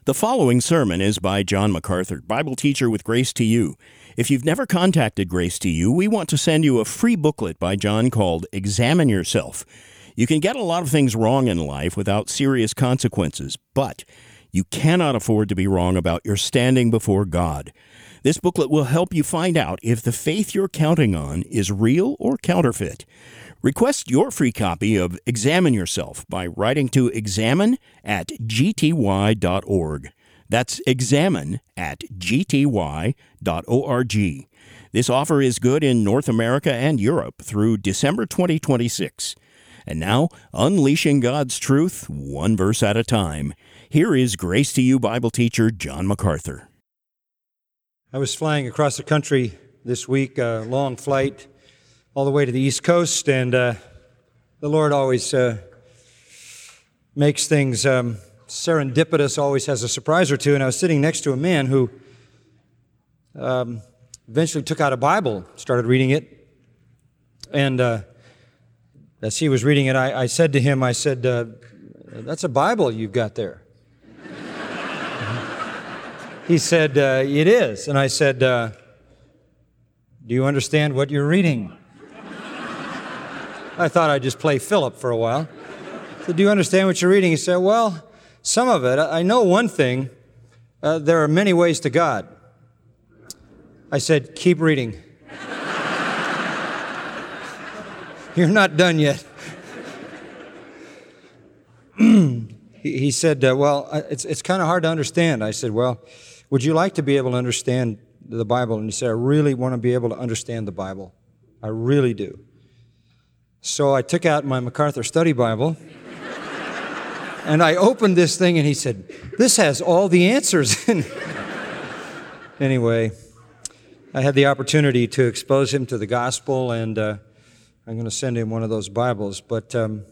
The following sermon is by John MacArthur, Bible teacher with Grace to You. If you've never contacted Grace to You, we want to send you a free booklet by John called Examine Yourself. You can get a lot of things wrong in life without serious consequences, but you cannot afford to be wrong about your standing before God. This booklet will help you find out if the faith you're counting on is real or counterfeit. Request your free copy of Examine Yourself by writing to examine@gty.org. That's examine@gty.org. This offer is good in North America and Europe through December 2026. And now, unleashing God's truth, one verse at a time. Here is Grace to You Bible teacher John MacArthur. I was flying across the country this week, a long flight, all the way to the East Coast, and the Lord always makes things serendipitous, always has a surprise or two, and I was sitting next to a man who eventually took out a Bible, started reading it, and as he was reading it, I said to him, that's a Bible you've got there. He said, it is, and I said, do you understand what you're reading? I thought I'd just play Philip for a while. I said, do you understand what you're reading? He said, well, some of it. I know one thing. There are many ways to God. I said, keep reading. You're not done yet. He said, well, it's kind of hard to understand. I said, well, would you like to be able to understand the Bible? And he said, I really want to be able to understand the Bible. I really do. So I took out my MacArthur Study Bible, and I opened this thing, and he said, this has all the answers in it. Anyway, I had the opportunity to expose him to the gospel, and I'm going to send him one of those Bibles. But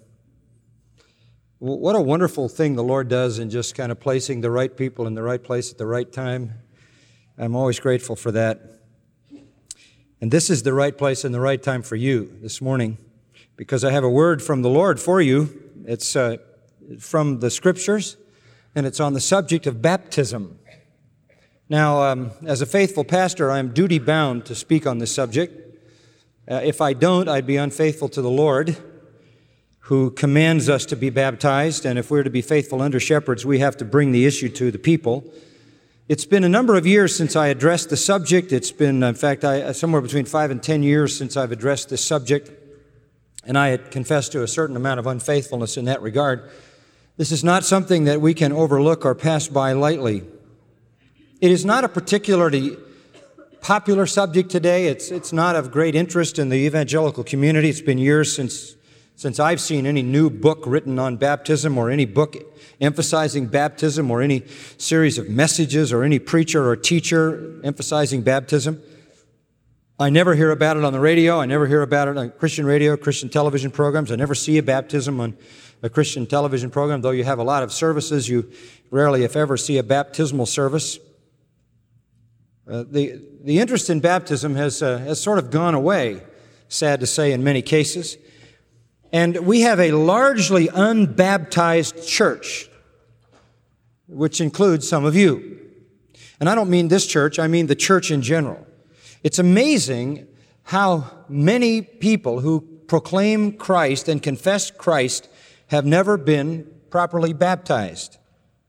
what a wonderful thing the Lord does in just kind of placing the right people in the right place at the right time. I'm always grateful for that. And this is the right place and the right time for you this morning, because I have a word from the Lord for you. It's from the Scriptures, and it's on the subject of baptism. Now, as a faithful pastor, I am duty-bound to speak on this subject. If I don't, I'd be unfaithful to the Lord, who commands us to be baptized, and if we're to be faithful under-shepherds, we have to bring the issue to the people. It's been a number of years since I addressed the subject. It's been, in fact, somewhere between 5 and 10 years since I've addressed this subject, and I had confessed to a certain amount of unfaithfulness in that regard. This is not something that we can overlook or pass by lightly. It is not a particularly popular subject today. It's not of great interest in the evangelical community. It's been years since I've seen any new book written on baptism, or any book emphasizing baptism, or any series of messages, or any preacher or teacher emphasizing baptism. I never hear about it on the radio. I never hear about it on Christian radio, Christian television programs. I never see a baptism on a Christian television program. Though you have a lot of services, you rarely, if ever, see a baptismal service. The interest in baptism has sort of gone away, sad to say, in many cases. And we have a largely unbaptized church, which includes some of you. And I don't mean this church, I mean the church in general. It's amazing how many people who proclaim Christ and confess Christ have never been properly baptized.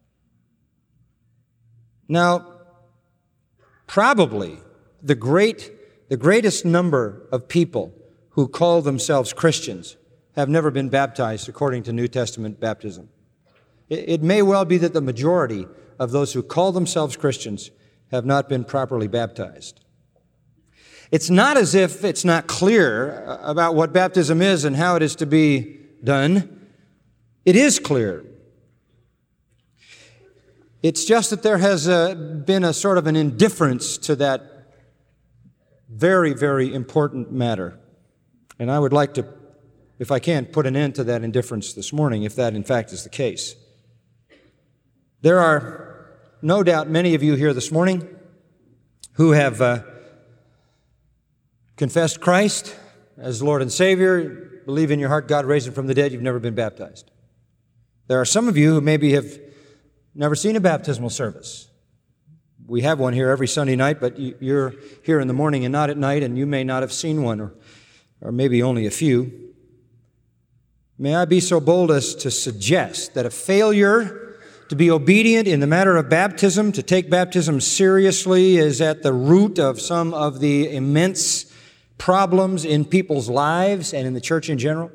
Now, probably the greatest number of people who call themselves Christians have never been baptized according to New Testament baptism. It may well be that the majority of those who call themselves Christians have not been properly baptized. It's not as if it's not clear about what baptism is and how it is to be done. It is clear. It's just that there has been a sort of an indifference to that very, very important matter. And I would like to, if I can, put an end to that indifference this morning, if that in fact is the case. There are no doubt many of you here this morning who have confessed Christ as Lord and Savior, believe in your heart God raised Him from the dead. You've never been baptized. There are some of you who maybe have never seen a baptismal service. We have one here every Sunday night, but you're here in the morning and not at night, and you may not have seen one, or maybe only a few. May I be so bold as to suggest that a failure to be obedient in the matter of baptism, to take baptism seriously, is at the root of some of the immense problems in people's lives and in the church in general,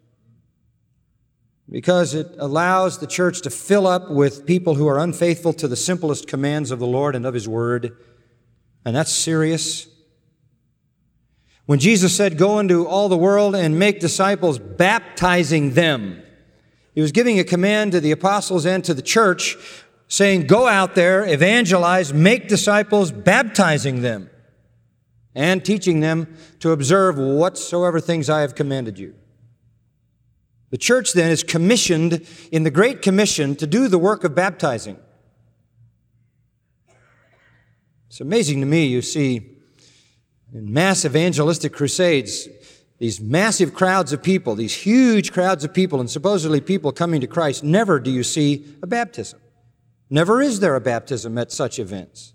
because it allows the church to fill up with people who are unfaithful to the simplest commands of the Lord and of His Word, and that's serious. When Jesus said, "Go into all the world and make disciples, baptizing them," He was giving a command to the apostles and to the church, saying, "Go out there, evangelize, make disciples, baptizing them, and teaching them to observe whatsoever things I have commanded you." The church then is commissioned in the Great Commission to do the work of baptizing. It's amazing to me, you see, in mass evangelistic crusades, these massive crowds of people, these huge crowds of people, and supposedly people coming to Christ, never do you see a baptism. Never is there a baptism at such events.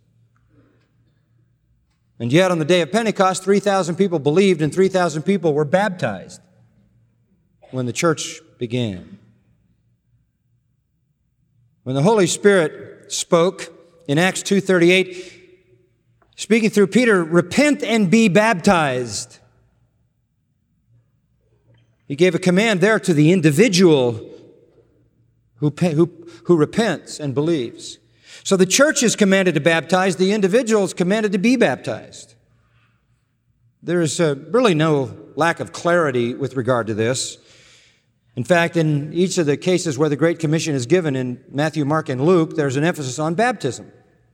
And yet on the day of Pentecost, 3,000 people believed and 3,000 people were baptized when the church began. When the Holy Spirit spoke in Acts 2:38, speaking through Peter, "Repent and be baptized." He gave a command there to the individual who repents and believes. So the church is commanded to baptize, the individual is commanded to be baptized. There is really no lack of clarity with regard to this. In fact, in each of the cases where the Great Commission is given in Matthew, Mark, and Luke, there's an emphasis on baptism.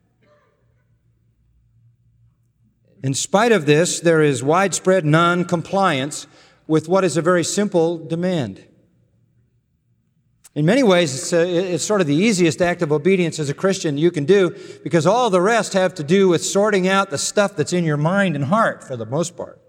In spite of this, there is widespread non-compliance with what is a very simple demand. In many ways, it's sort of the easiest act of obedience as a Christian you can do, because all the rest have to do with sorting out the stuff that's in your mind and heart for the most part.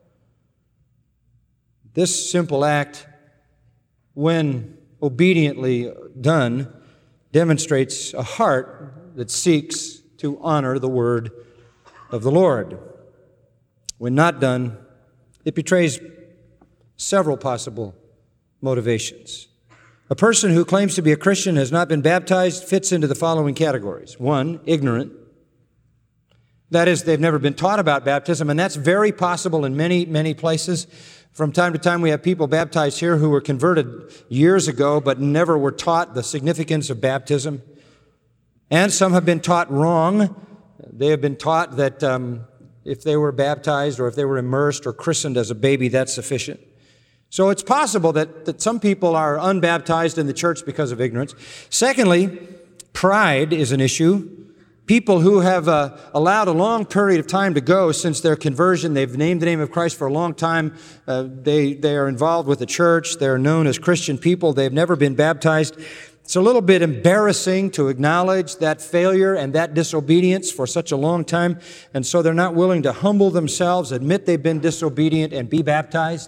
This simple act, when obediently done, demonstrates a heart that seeks to honor the word of the Lord. When not done, it betrays several possible motivations. A person who claims to be a Christian has not been baptized fits into the following categories. One, ignorant. That is, they've never been taught about baptism, and that's very possible in many, many places. From time to time, we have people baptized here who were converted years ago but never were taught the significance of baptism. And some have been taught wrong. They have been taught that if they were baptized or if they were immersed or christened as a baby, that's sufficient. So it's possible that some people are unbaptized in the church because of ignorance. Secondly, pride is an issue. People who have allowed a long period of time to go since their conversion, they've named the name of Christ for a long time, they are involved with the church, they're known as Christian people, they've never been baptized. It's a little bit embarrassing to acknowledge that failure and that disobedience for such a long time, and so they're not willing to humble themselves, admit they've been disobedient, and be baptized.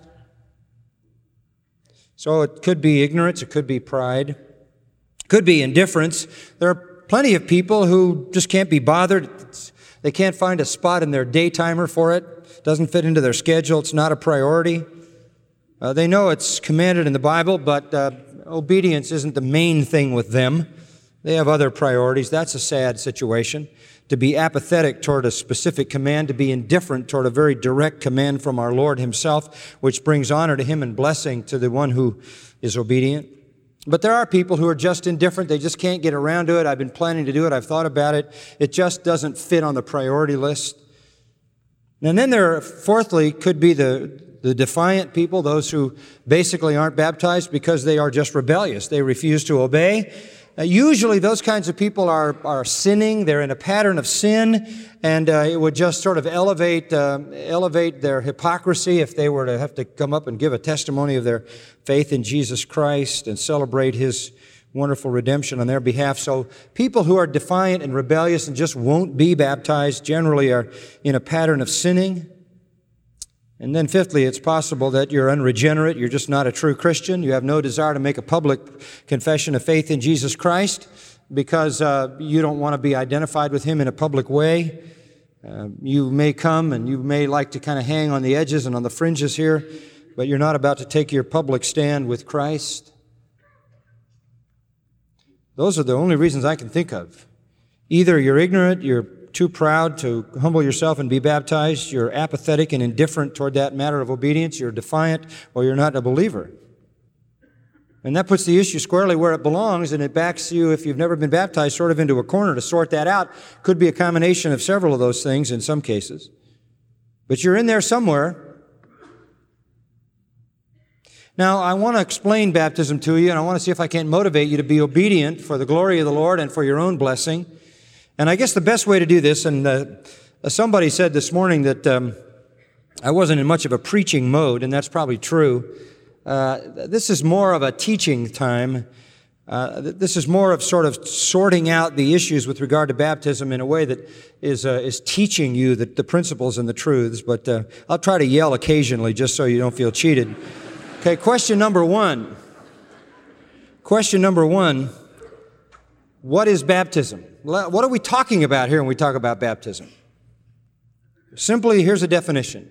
So it could be ignorance, it could be pride, it could be indifference. There are plenty of people who just can't be bothered. They can't find a spot in their daytimer for it. It doesn't fit into their schedule. It's not a priority. They know it's commanded in the Bible, but obedience isn't the main thing with them. They have other priorities. That's a sad situation. To be apathetic toward a specific command, to be indifferent toward a very direct command from our Lord Himself, which brings honor to Him and blessing to the one who is obedient. But there are people who are just indifferent. They just can't get around to it. I've been planning to do it. I've thought about it. It just doesn't fit on the priority list. And then there, fourthly, could be the defiant people, those who basically aren't baptized because they are just rebellious. They refuse to obey. Usually those kinds of people are sinning. They're in a pattern of sin, and it would just sort of elevate their hypocrisy if they were to have to come up and give a testimony of their faith in Jesus Christ and celebrate His wonderful redemption on their behalf. So people who are defiant and rebellious and just won't be baptized generally are in a pattern of sinning. And then fifthly, it's possible that you're unregenerate, you're just not a true Christian, you have no desire to make a public confession of faith in Jesus Christ, because you don't want to be identified with him in a public way. You may come and you may like to kind of hang on the edges and on the fringes here, but you're not about to take your public stand with Christ. Those are the only reasons I can think of. Either you're ignorant, you're too proud to humble yourself and be baptized, you're apathetic and indifferent toward that matter of obedience, you're defiant, or you're not a believer. And that puts the issue squarely where it belongs, and it backs you, if you've never been baptized, sort of into a corner to sort that out. Could be a combination of several of those things in some cases. But you're in there somewhere. Now, I want to explain baptism to you, and I want to see if I can't motivate you to be obedient for the glory of the Lord and for your own blessing. And I guess the best way to do this, and somebody said this morning that I wasn't in much of a preaching mode, and that's probably true. This is more of a teaching time. This is more of sort of sorting out the issues with regard to baptism in a way that is teaching you the principles and the truths. But I'll try to yell occasionally just so you don't feel cheated. Okay, question number one. Question number one. What is baptism? What are we talking about here when we talk about baptism? Simply, here's a definition.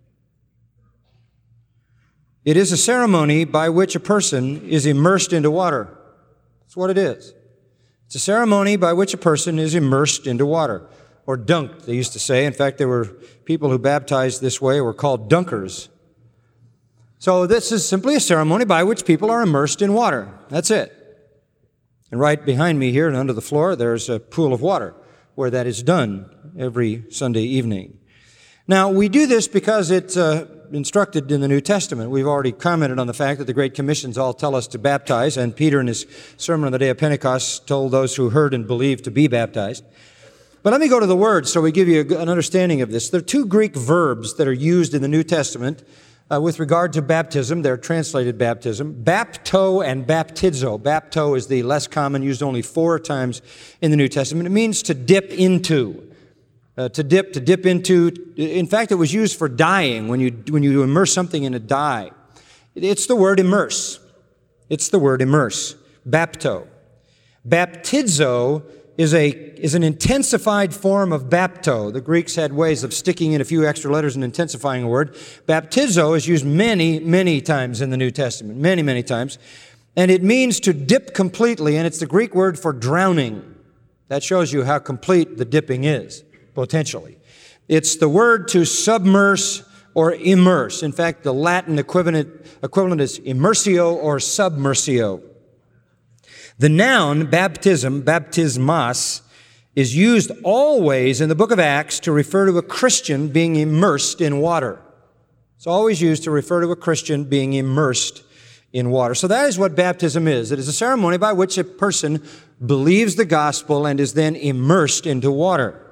It is a ceremony by which a person is immersed into water. That's what it is. It's a ceremony by which a person is immersed into water, or dunked, they used to say. In fact, there were people who baptized this way were called dunkers. So this is simply a ceremony by which people are immersed in water. That's it. And right behind me here and under the floor, there's a pool of water where that is done every Sunday evening. Now, we do this because it's instructed in the New Testament. We've already commented on the fact that the Great Commissions all tell us to baptize, and Peter in his sermon on the day of Pentecost told those who heard and believed to be baptized. But let me go to the word so we give you an understanding of this. There are two Greek verbs that are used in the New Testament with regard to baptism. They're translated baptism. Bapto and baptizo. Bapto is the less common, used only 4 times in the New Testament. It means to dip into. To dip into. In fact, it was used for dyeing, when you immerse something in a dye. It's the word immerse. It's the word immerse. Bapto. Baptizo is an intensified form of bapto. The Greeks had ways of sticking in a few extra letters and intensifying a word. Baptizo is used many, many times in the New Testament. Many, many times. And it means to dip completely, and it's the Greek word for drowning. That shows you how complete the dipping is. Potentially. It's the word to submerse or immerse. In fact, the Latin equivalent is immersio or submersio. The noun baptism, baptismos, is used always in the book of Acts to refer to a Christian being immersed in water. It's always used to refer to a Christian being immersed in water. So that is what baptism is. It is a ceremony by which a person believes the gospel and is then immersed into water.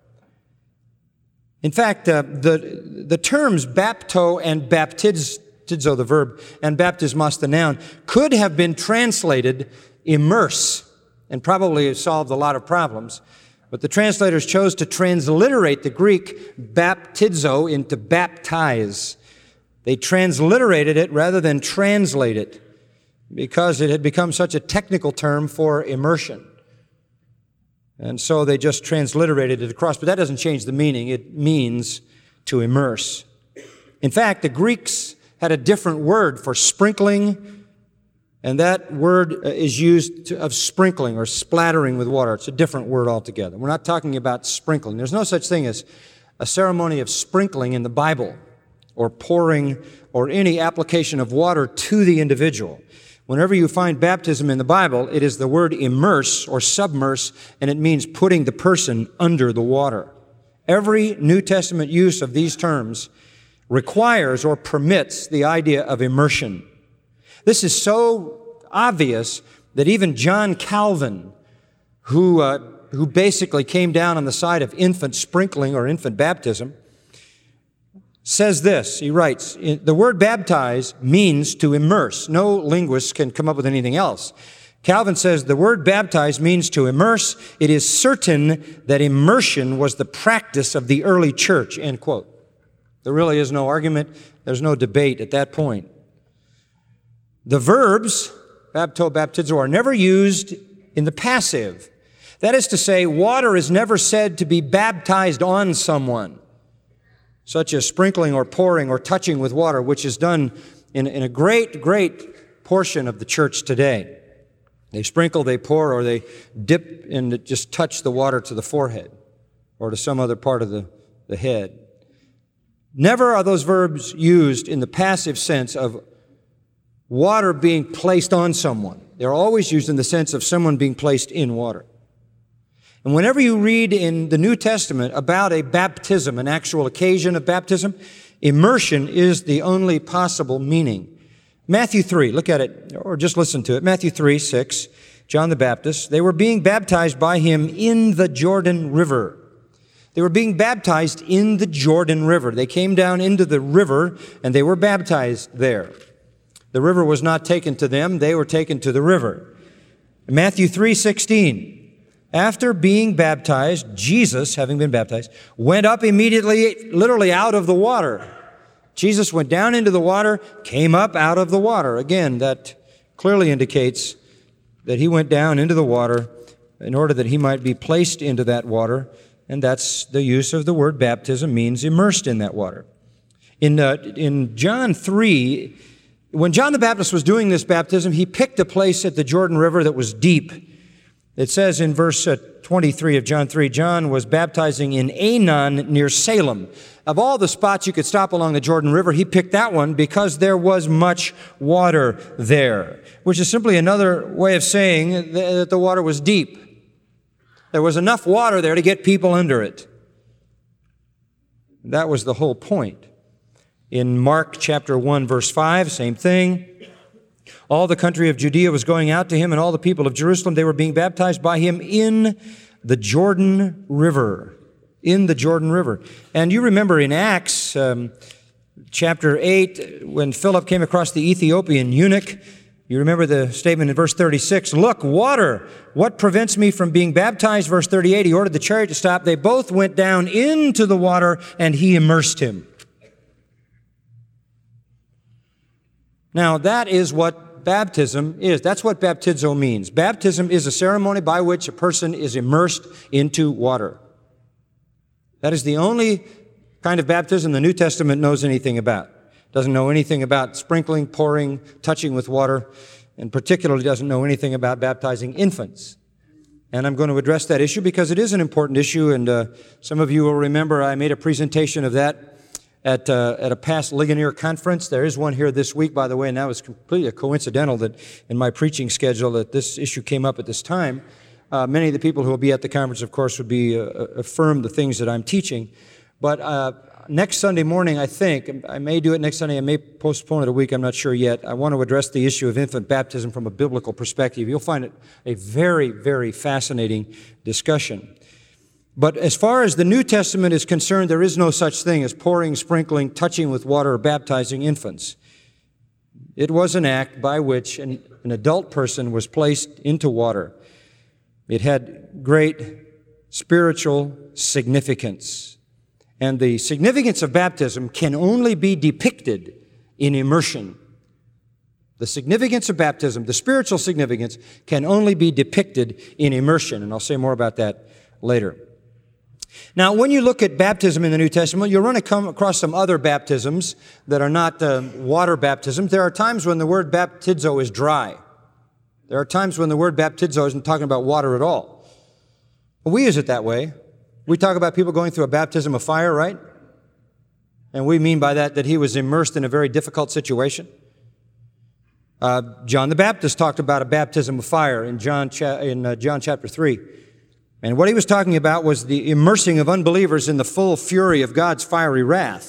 In fact, the terms bapto and baptizo, the verb, and baptismos, the noun, could have been translated immerse and probably have solved a lot of problems. But the translators chose to transliterate the Greek baptizo into baptize. They transliterated it rather than translate it because it had become such a technical term for immersion. And so they just transliterated it across, but that doesn't change the meaning. It means to immerse. In fact, the Greeks had a different word for sprinkling, and that word is used of sprinkling or splattering with water. It's a different word altogether. We're not talking about sprinkling. There's no such thing as a ceremony of sprinkling in the Bible, or pouring, or any application of water to the individual. Whenever you find baptism in the Bible, it is the word immerse or submerse, and it means putting the person under the water. Every New Testament use of these terms requires or permits the idea of immersion. This is so obvious that even John Calvin, who basically came down on the side of infant sprinkling or infant baptism, says this. He writes, the word baptize means to immerse. No linguist can come up with anything else. Calvin says the word baptize means to immerse. It is certain that immersion was the practice of the early church, end quote. There really is no argument. There's no debate at that point. The verbs, bapto, baptizo, are never used in the passive. That is to say, water is never said to be baptized on someone, such as sprinkling or pouring or touching with water, which is done in a great portion of the church today. They sprinkle, they pour, or they dip and just touch the water to the forehead or to some other part of the head. Never are those verbs used in the passive sense of water being placed on someone. They're always used in the sense of someone being placed in water. And whenever you read in the New Testament about a baptism, an actual occasion of baptism, immersion is the only possible meaning. Matthew 3, look at it, or just listen to it. Matthew 3:6, John the Baptist, they were being baptized by him in the Jordan River. They were being baptized in the Jordan River. They came down into the river and they were baptized there. The river was not taken to them, they were taken to the river. Matthew 3:16, after being baptized, Jesus, having been baptized, went up immediately, literally out of the water. Jesus went down into the water, came up out of the water. Again, that clearly indicates that he went down into the water in order that he might be placed into that water, and that's the use of the word baptism, means immersed in that water. In John 3, when John the Baptist was doing this baptism, he picked a place at the Jordan River that was deep. It says in verse 23 of John 3, John was baptizing in Aenon near Salem. Of all the spots you could stop along the Jordan River, he picked that one because there was much water there, which is simply another way of saying that the water was deep. There was enough water there to get people under it. That was the whole point. In Mark chapter 1, verse 5, same thing. All the country of Judea was going out to him, and all the people of Jerusalem, they were being baptized by him in the Jordan River. In the Jordan River. And you remember in Acts chapter 8, when Philip came across the Ethiopian eunuch, you remember the statement in verse 36, look, water, what prevents me from being baptized? Verse 38, he ordered the chariot to stop. They both went down into the water, and he immersed him. Now, that is what baptism is. That's what baptizo means. Baptism is a ceremony by which a person is immersed into water. That is the only kind of baptism the New Testament knows anything about. Doesn't know anything about sprinkling, pouring, touching with water, and particularly doesn't know anything about baptizing infants. And I'm going to address that issue because it is an important issue, and some of you will remember I made a presentation of that at a past Ligonier conference. There is one here this week, by the way, and that was completely coincidental that in my preaching schedule that this issue came up at this time. Many of the people who will be at the conference, of course, would be affirm the things that I'm teaching. But next Sunday morning, I think, I may do it next Sunday, I may postpone it a week, I'm not sure yet. I want to address the issue of infant baptism from a biblical perspective. You'll find it a very, very fascinating discussion. But as far as the New Testament is concerned, there is no such thing as pouring, sprinkling, touching with water, or baptizing infants. It was an act by which an adult person was placed into water. It had great spiritual significance. And the significance of baptism can only be depicted in immersion. The significance of baptism, the spiritual significance, can only be depicted in immersion. And I'll say more about that later. Now, when you look at baptism in the New Testament, you'll run across some other baptisms that are not water baptisms. There are times when the word baptizo is dry. There are times when the word baptizo isn't talking about water at all. But we use it that way. We talk about people going through a baptism of fire, right? And we mean by that he was immersed in a very difficult situation. John the Baptist talked about a baptism of fire in John chapter 3. And what he was talking about was the immersing of unbelievers in the full fury of God's fiery wrath.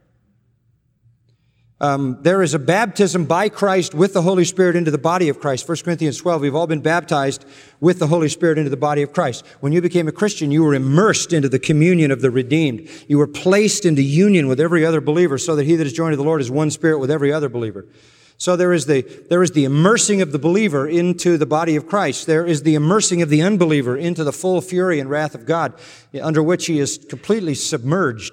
There is a baptism by Christ with the Holy Spirit into the body of Christ. 1 Corinthians 12, we've all been baptized with the Holy Spirit into the body of Christ. When you became a Christian, you were immersed into the communion of the redeemed. You were placed into union with every other believer so that he that is joined to the Lord is one spirit with every other believer. So there is the immersing of the believer into the body of Christ. There is the immersing of the unbeliever into the full fury and wrath of God, under which he is completely submerged.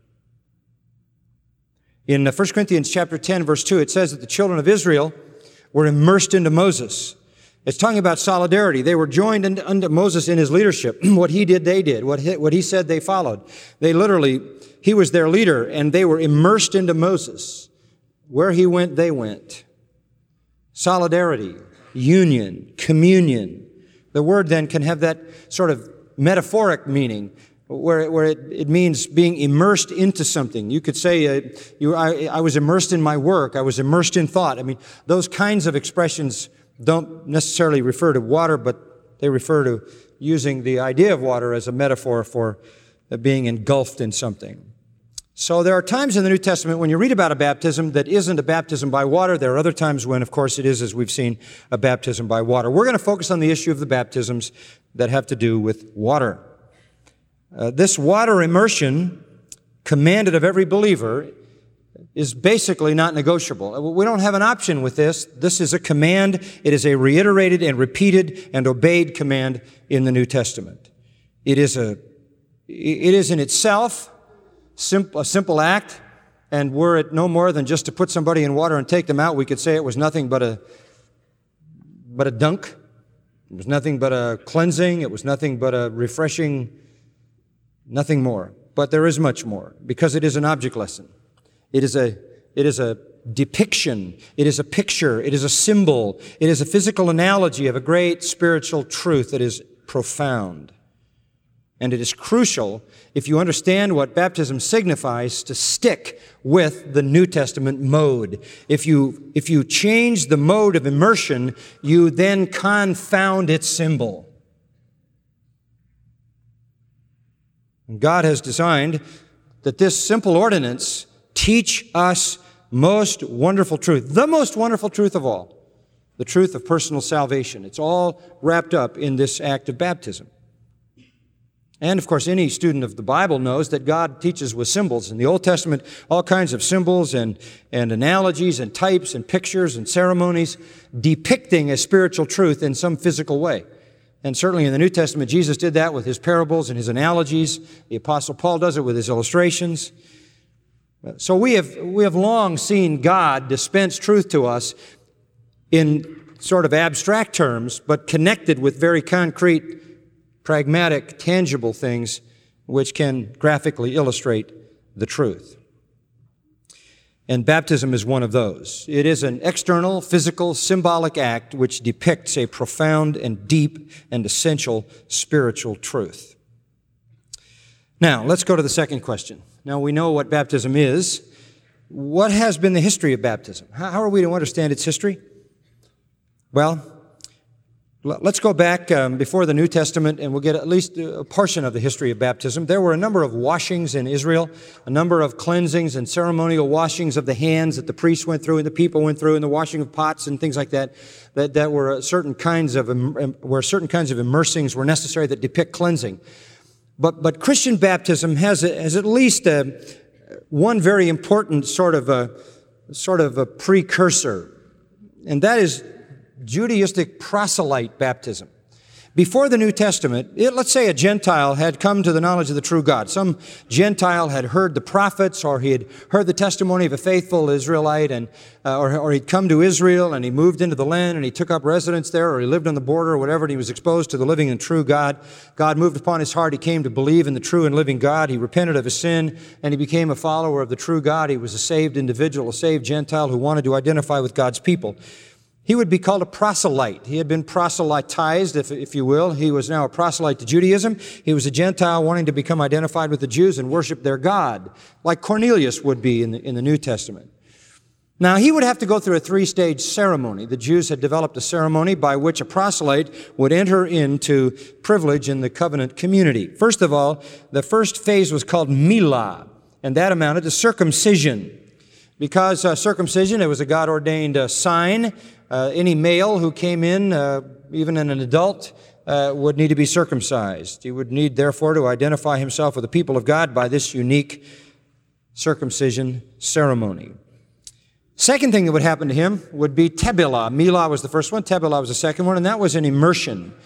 In 1 Corinthians chapter 10, verse 2, it says that the children of Israel were immersed into Moses. It's talking about solidarity. They were joined under Moses in his leadership. What he did, they did. What he said, they followed. He was their leader, and they were immersed into Moses. Where he went, they went. Solidarity, union, communion. The word then can have that sort of metaphoric meaning, where it means being immersed into something. You could say, I was immersed in my work. I was immersed in thought. I mean, those kinds of expressions don't necessarily refer to water, but they refer to using the idea of water as a metaphor for being engulfed in something. So there are times in the New Testament when you read about a baptism that isn't a baptism by water. There are other times when, of course, it is, as we've seen, a baptism by water. We're going to focus on the issue of the baptisms that have to do with water. This water immersion, commanded of every believer, is basically not negotiable. We don't have an option with this. This is a command. It is a reiterated and repeated and obeyed command in the New Testament. It is in itself a simple act, and were it no more than just to put somebody in water and take them out, we could say it was nothing but a dunk. It was nothing but a cleansing. It was nothing but a refreshing, nothing more. But there is much more, because it is an object lesson. It is a depiction. It is a picture. It is a symbol. It is a physical analogy of a great spiritual truth that is profound. And it is crucial, if you understand what baptism signifies, to stick with the New Testament mode. If you change the mode of immersion, you then confound its symbol. And God has designed that this simple ordinance teach us most wonderful truth, the most wonderful truth of all, the truth of personal salvation. It's all wrapped up in this act of baptism. And, of course, any student of the Bible knows that God teaches with symbols. In the Old Testament, all kinds of symbols and analogies and types and pictures and ceremonies depicting a spiritual truth in some physical way. And certainly in the New Testament, Jesus did that with his parables and his analogies. The Apostle Paul does it with his illustrations. So we have long seen God dispense truth to us in sort of abstract terms, but connected with very concrete, pragmatic, tangible things which can graphically illustrate the truth. And baptism is one of those. It is an external, physical, symbolic act which depicts a profound and deep and essential spiritual truth. Now, let's go to the second question. Now, we know what baptism is. What has been the history of baptism? How are we to understand its history? Well, let's go back before the New Testament, and we'll get at least a portion of the history of baptism. There were a number of washings in Israel, a number of cleansings and ceremonial washings of the hands that the priests went through and the people went through, and the washing of pots and things like that were certain kinds of immersings were necessary that depict cleansing. But Christian baptism has at least one very important sort of a precursor, and that is Judaistic proselyte baptism. Before the New Testament, let's say a Gentile had come to the knowledge of the true God. Some Gentile had heard the prophets, or he had heard the testimony of a faithful Israelite, or he'd come to Israel and he moved into the land and he took up residence there, or he lived on the border or whatever, and he was exposed to the living and true God. God moved upon his heart. He came to believe in the true and living God. He repented of his sin and he became a follower of the true God. He was a saved individual, a saved Gentile who wanted to identify with God's people. He would be called a proselyte. He had been proselytized, if you will. He was now a proselyte to Judaism. He was a Gentile wanting to become identified with the Jews and worship their God, like Cornelius would be in the New Testament. Now, he would have to go through a three-stage ceremony. The Jews had developed a ceremony by which a proselyte would enter into privilege in the covenant community. First of all, the first phase was called milah, and that amounted to circumcision. Because circumcision, it was a God-ordained sign. Any male who came in, even an adult, would need to be circumcised. He would need, therefore, to identify himself with the people of God by this unique circumcision ceremony. Second thing that would happen to him would be tebilah. Milah was the first one, tebilah was the second one, and that was an immersion.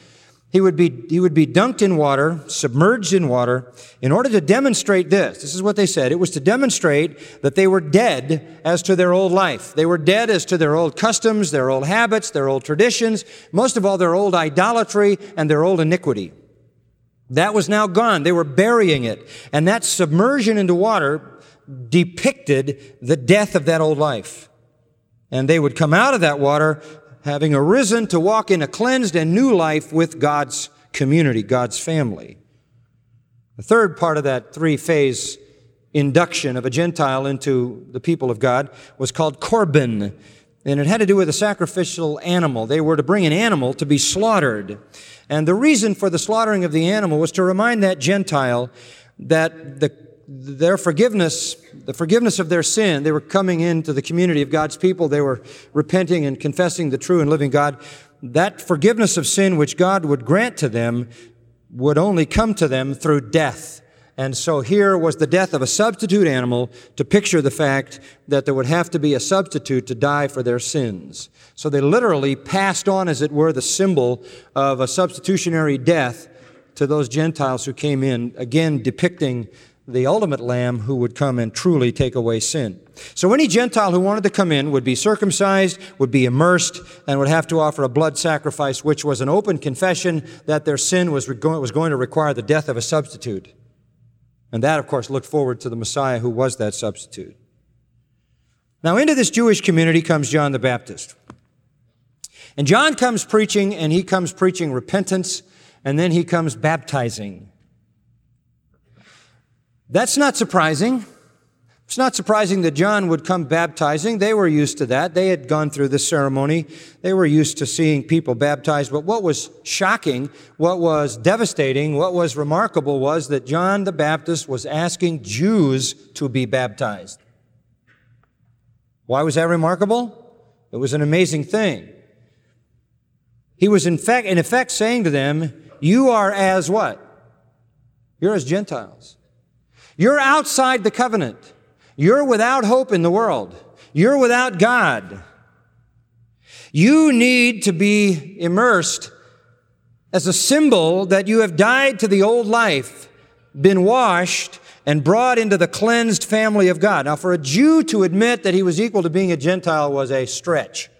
He would be dunked in water, submerged in water, in order to demonstrate this. This is what they said. It was to demonstrate that they were dead as to their old life. They were dead as to their old customs, their old habits, their old traditions, most of all their old idolatry and their old iniquity. That was now gone. They were burying it. And that submersion into water depicted the death of that old life. And they would come out of that water having arisen to walk in a cleansed and new life with God's community, God's family. The third part of that three-phase induction of a Gentile into the people of God was called Korban, and it had to do with a sacrificial animal. They were to bring an animal to be slaughtered. And the reason for the slaughtering of the animal was to remind that Gentile that their forgiveness, the forgiveness of their sin, they were coming into the community of God's people, they were repenting and confessing the true and living God. That forgiveness of sin which God would grant to them would only come to them through death. And so here was the death of a substitute animal to picture the fact that there would have to be a substitute to die for their sins. So they literally passed on, as it were, the symbol of a substitutionary death to those Gentiles who came in, again depicting the ultimate Lamb who would come and truly take away sin. So any Gentile who wanted to come in would be circumcised, would be immersed, and would have to offer a blood sacrifice, which was an open confession that their sin was going to require the death of a substitute. And that, of course, looked forward to the Messiah who was that substitute. Now, into this Jewish community comes John the Baptist. And John comes preaching, and he comes preaching repentance, and then he comes baptizing. That's not surprising. It's not surprising that John would come baptizing. They were used to that. They had gone through this ceremony. They were used to seeing people baptized. But what was shocking, what was devastating, what was remarkable was that John the Baptist was asking Jews to be baptized. Why was that remarkable? It was an amazing thing. He was in effect saying to them, you are as what? You're as Gentiles. You're outside the covenant. You're without hope in the world. You're without God. You need to be immersed as a symbol that you have died to the old life, been washed, and brought into the cleansed family of God. Now, for a Jew to admit that he was equal to being a Gentile was a stretch.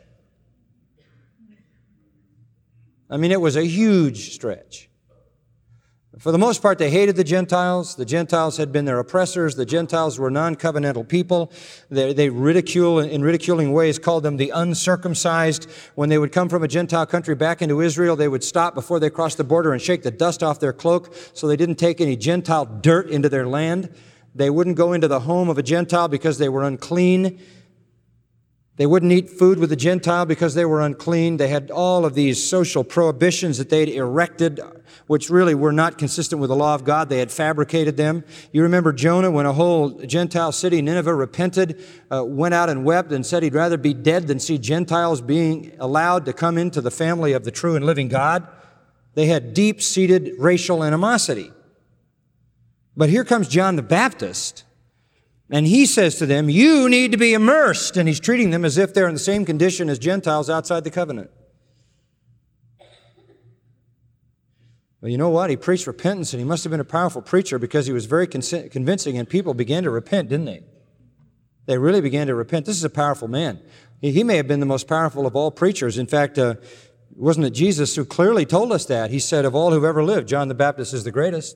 I mean, it was a huge stretch. For the most part, they hated the Gentiles. The Gentiles had been their oppressors. The Gentiles were non-covenantal people. They in ridiculing ways, called them the uncircumcised. When they would come from a Gentile country back into Israel, they would stop before they crossed the border and shake the dust off their cloak so they didn't take any Gentile dirt into their land. They wouldn't go into the home of a Gentile because they were unclean. They wouldn't eat food with a Gentile because they were unclean. They had all of these social prohibitions that they'd erected, which really were not consistent with the law of God. They had fabricated them. You remember Jonah, when a whole Gentile city, Nineveh, repented, went out and wept and said he'd rather be dead than see Gentiles being allowed to come into the family of the true and living God. They had deep-seated racial animosity. But here comes John the Baptist, and he says to them, you need to be immersed. And he's treating them as if they're in the same condition as Gentiles outside the covenant. Well, you know what? He preached repentance, and he must have been a powerful preacher because he was very convincing, and people began to repent, didn't they? They really began to repent. This is a powerful man. He may have been the most powerful of all preachers. In fact, wasn't it Jesus who clearly told us that? He said, of all who've ever lived, John the Baptist is the greatest.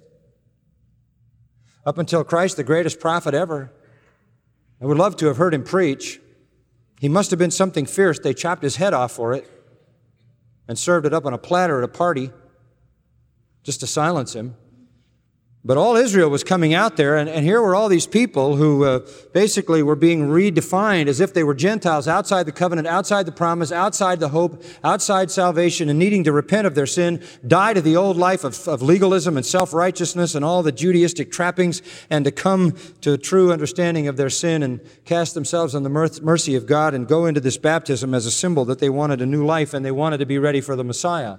Up until Christ, the greatest prophet ever. I would love to have heard him preach. He must have been something fierce. They chopped his head off for it and served it up on a platter at a party just to silence him. But all Israel was coming out there, and here were all these people who basically were being redefined as if they were Gentiles outside the covenant, outside the promise, outside the hope, outside salvation, and needing to repent of their sin, die to the old life of legalism and self-righteousness and all the Judaistic trappings, and to come to a true understanding of their sin and cast themselves on the mercy of God and go into this baptism as a symbol that they wanted a new life and they wanted to be ready for the Messiah.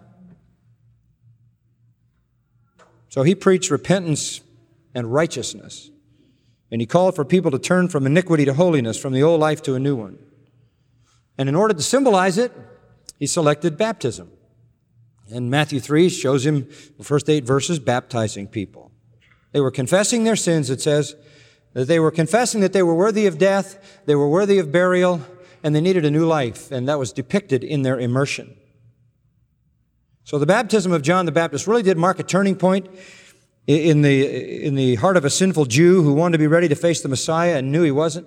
So he preached repentance and righteousness. And he called for people to turn from iniquity to holiness, from the old life to a new one. And in order to symbolize it, he selected baptism. And Matthew 3 shows him, the first 8 verses, baptizing people. They were confessing their sins, it says, that they were confessing that they were worthy of death, they were worthy of burial, and they needed a new life, and that was depicted in their immersion. So the baptism of John the Baptist really did mark a turning point in the heart of a sinful Jew who wanted to be ready to face the Messiah and knew he wasn't.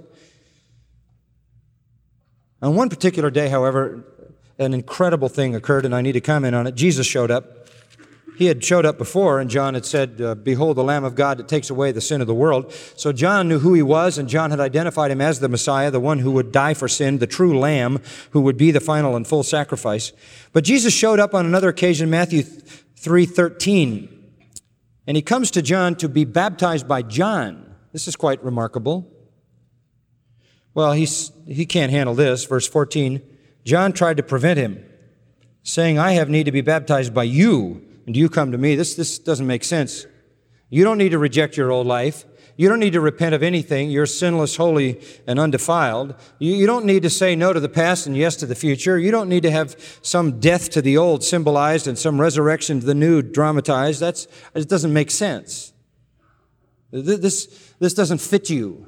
On one particular day, however, an incredible thing occurred, and I need to comment on it. Jesus showed up. He had showed up before, and John had said, "Behold the Lamb of God that takes away the sin of the world." So John knew who he was, and John had identified him as the Messiah, the one who would die for sin, the true Lamb, who would be the final and full sacrifice. But Jesus showed up on another occasion, Matthew 3:13, and he comes to John to be baptized by John. This is quite remarkable. Well, he can't handle this. Verse 14, John tried to prevent him, saying, "I have need to be baptized by you, and you come to me." This doesn't make sense. You don't need to reject your old life. You don't need to repent of anything. You're sinless, holy, and undefiled. You don't need to say no to the past and yes to the future. You don't need to have some death to the old symbolized and some resurrection to the new dramatized. It doesn't make sense. This doesn't fit you.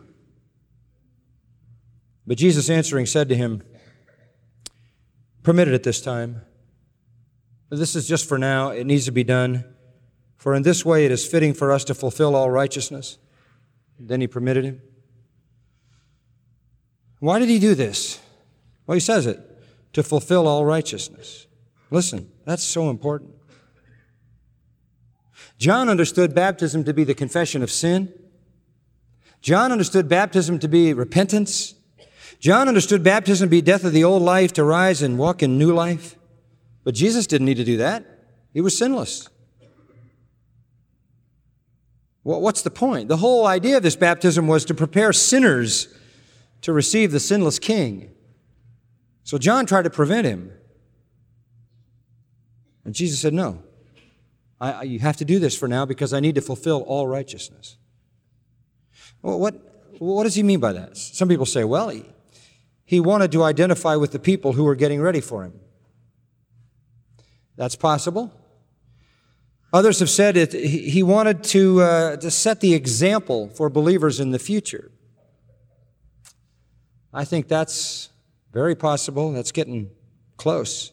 But Jesus answering said to him, "Permit it at this time. This is just for now. It needs to be done. For in this way it is fitting for us to fulfill all righteousness." Then he permitted him. Why did he do this? Well, he says it, to fulfill all righteousness. Listen, that's so important. John understood baptism to be the confession of sin. John understood baptism to be repentance. John understood baptism to be death of the old life, to rise and walk in new life. But Jesus didn't need to do that. He was sinless. Well, what's the point? The whole idea of this baptism was to prepare sinners to receive the sinless King. So John tried to prevent him. And Jesus said, "No, you have to do this for now because I need to fulfill all righteousness." Well, what does he mean by that? Some people say, well, he wanted to identify with the people who were getting ready for him. That's possible. Others have said he wanted to set the example for believers in the future. I think that's very possible. That's getting close.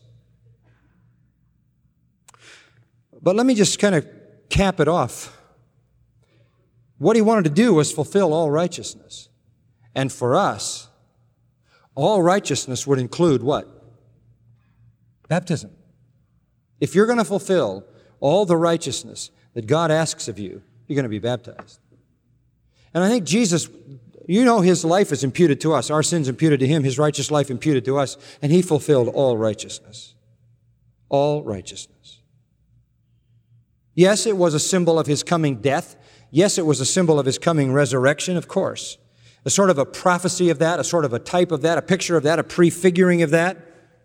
But let me just kind of cap it off. What he wanted to do was fulfill all righteousness. And for us, all righteousness would include what? Baptism. If you're going to fulfill all the righteousness that God asks of you, you're going to be baptized. And I think Jesus, his life is imputed to us. Our sins imputed to him, his righteous life imputed to us, and he fulfilled all righteousness. All righteousness. Yes, it was a symbol of his coming death. Yes, it was a symbol of his coming resurrection, of course. A sort of a prophecy of that, a sort of a type of that, a picture of that, a prefiguring of that.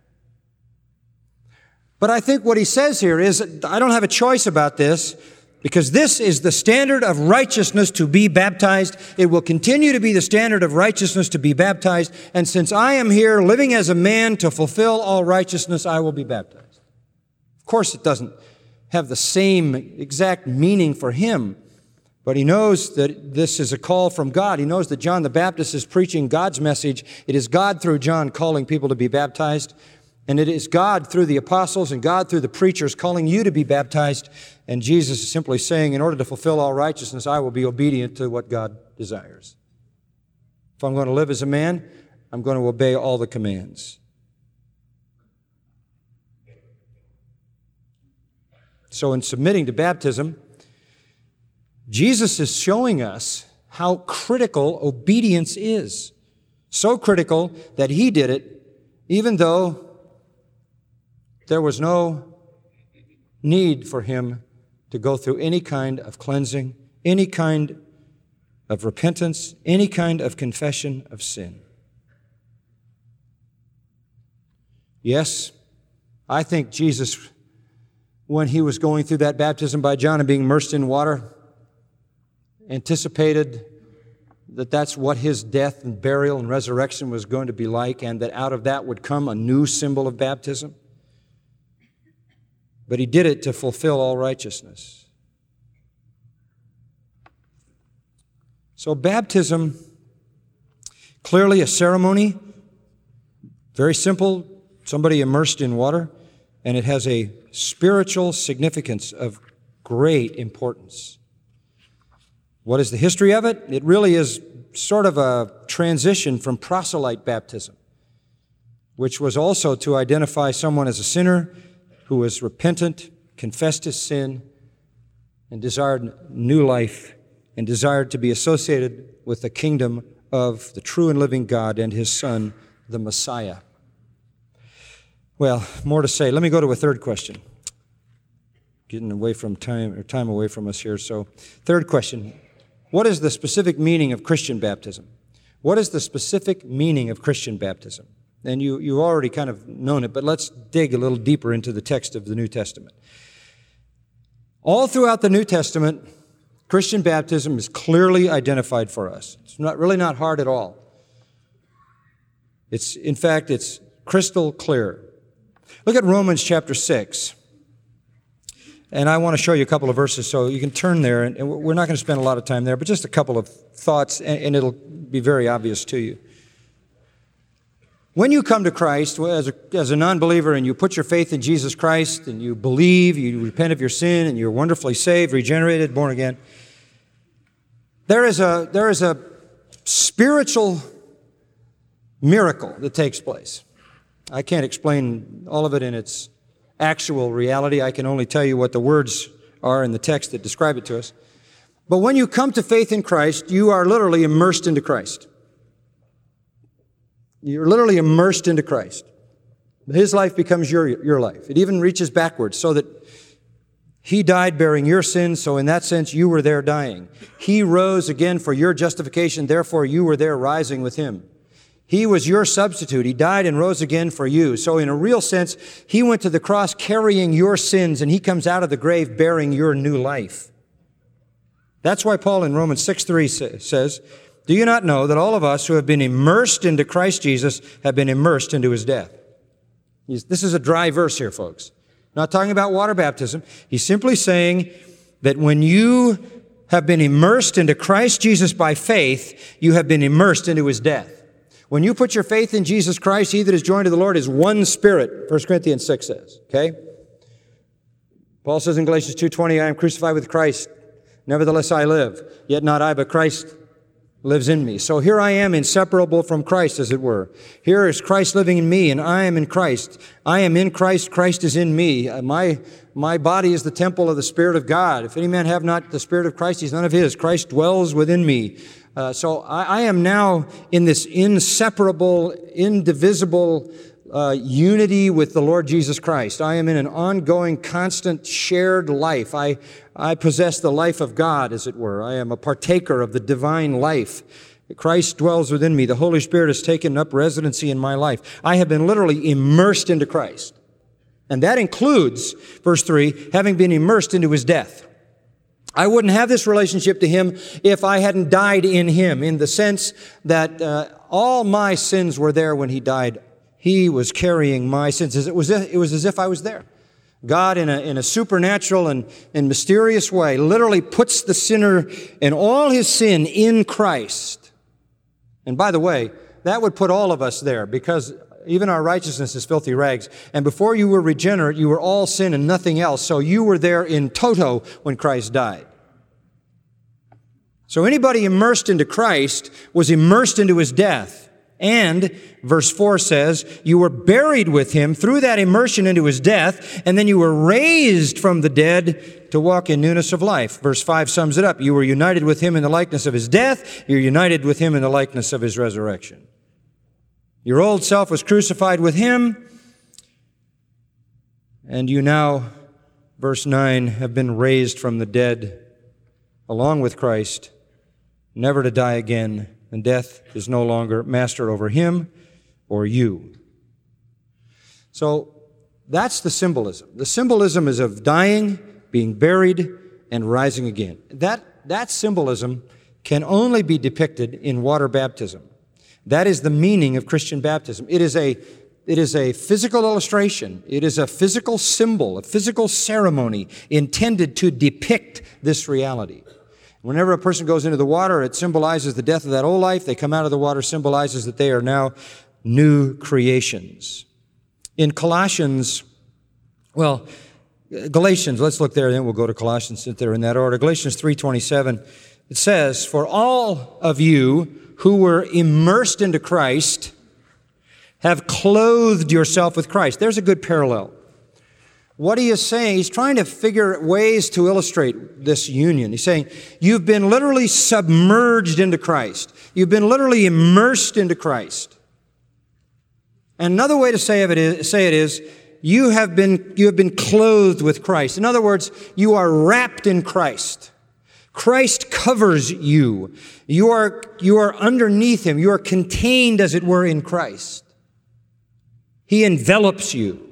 But I think what he says here is, I don't have a choice about this, because this is the standard of righteousness to be baptized. It will continue to be the standard of righteousness to be baptized. And since I am here living as a man to fulfill all righteousness, I will be baptized. Of course, it doesn't have the same exact meaning for him, but he knows that this is a call from God. He knows that John the Baptist is preaching God's message. It is God through John calling people to be baptized. And it is God through the apostles and God through the preachers calling you to be baptized. And Jesus is simply saying, in order to fulfill all righteousness, I will be obedient to what God desires. If I'm going to live as a man, I'm going to obey all the commands. So in submitting to baptism, Jesus is showing us how critical obedience is. So critical that he did it, even though there was no need for him to go through any kind of cleansing, any kind of repentance, any kind of confession of sin. Yes, I think Jesus, when he was going through that baptism by John and being immersed in water, anticipated that that's what his death and burial and resurrection was going to be like, and that out of that would come a new symbol of baptism. but he did it to fulfill all righteousness. So baptism, clearly a ceremony, very simple, somebody immersed in water, and it has a spiritual significance of great importance. What is the history of it? It really is sort of a transition from proselyte baptism, which was also to identify someone as a sinner who was repentant, confessed his sin, and desired new life, and desired to be associated with the kingdom of the true and living God and His Son, the Messiah. Well, more to say. Let me go to a third question. Getting away from time away from us here. So, third question. What is the specific meaning of Christian baptism? What is the specific meaning of Christian baptism? And you've already kind of known it, but let's dig a little deeper into the text of the New Testament. All throughout the New Testament, Christian baptism is clearly identified for us. It's really not hard at all. In fact, it's crystal clear. Look at Romans chapter 6. And I want to show you a couple of verses, so you can turn there, and we're not going to spend a lot of time there, but just a couple of thoughts, and it'll be very obvious to you. When you come to Christ as a non-believer and you put your faith in Jesus Christ and you believe, you repent of your sin, and you're wonderfully saved, regenerated, born again, there is a spiritual miracle that takes place. I can't explain all of it in its actual reality. I can only tell you what the words are in the text that describe it to us. But when you come to faith in Christ, you are literally immersed into Christ. You're literally immersed into Christ. His life becomes your life. It even reaches backwards so that He died bearing your sins, so in that sense you were there dying. He rose again for your justification, therefore you were there rising with Him. He was your substitute. He died and rose again for you. So in a real sense, He went to the cross carrying your sins, and He comes out of the grave bearing your new life. That's why Paul in Romans 6:3 says, "Do you not know that all of us who have been immersed into Christ Jesus have been immersed into His death?" This is a dry verse here, folks. Not talking about water baptism. He's simply saying that when you have been immersed into Christ Jesus by faith, you have been immersed into His death. When you put your faith in Jesus Christ, he that is joined to the Lord is one spirit, 1 Corinthians 6 says, okay? Paul says in Galatians 2:20, I am crucified with Christ. Nevertheless I live. Yet not I, but Christ lives in me. So here I am inseparable from Christ, as it were. Here is Christ living in me, and I am in Christ. I am in Christ. Christ is in me. My body is the temple of the Spirit of God. If any man have not the Spirit of Christ, he's none of his. Christ dwells within me. So I am now in this inseparable, indivisible unity with the Lord Jesus Christ. I am in an ongoing, constant, shared life. I possess the life of God, as it were. I am a partaker of the divine life. Christ dwells within me. The Holy Spirit has taken up residency in my life. I have been literally immersed into Christ. And that includes, verse 3, having been immersed into His death. I wouldn't have this relationship to Him if I hadn't died in Him, in the sense that all my sins were there when He died. He was carrying my sins. It was as if I was there. God, in a supernatural and mysterious way, literally puts the sinner and all his sin in Christ. And by the way, that would put all of us there, because even our righteousness is filthy rags. And before you were regenerate, you were all sin and nothing else. So you were there in toto when Christ died. So anybody immersed into Christ was immersed into His death. And, verse 4 says, you were buried with Him through that immersion into His death, and then you were raised from the dead to walk in newness of life. Verse 5 sums it up. You were united with Him in the likeness of His death. You're united with Him in the likeness of His resurrection. Your old self was crucified with Him, and you now, verse 9, have been raised from the dead along with Christ, never to die again, and death is no longer master over him or you. So that's the symbolism. The symbolism is of dying, being buried, and rising again. That symbolism can only be depicted in water baptism. That is the meaning of Christian baptism. It is a a physical illustration. It is a physical symbol, a physical ceremony intended to depict this reality. Whenever a person goes into the water, it symbolizes the death of that old life. They come out of the water, symbolizes that they are now new creations. In Galatians, let's look there, then we'll go to Colossians, sit there in that order. Galatians 3:27, it says, "For all of you who were immersed into Christ have clothed yourself with Christ." There's a good parallel. What he is saying, he's trying to figure ways to illustrate this union. He's saying, you've been literally submerged into Christ. You've been literally immersed into Christ. And another way to say it is, you have been clothed with Christ. In other words, you are wrapped in Christ. Christ covers you. You are underneath Him. You are contained, as it were, in Christ. He envelops you.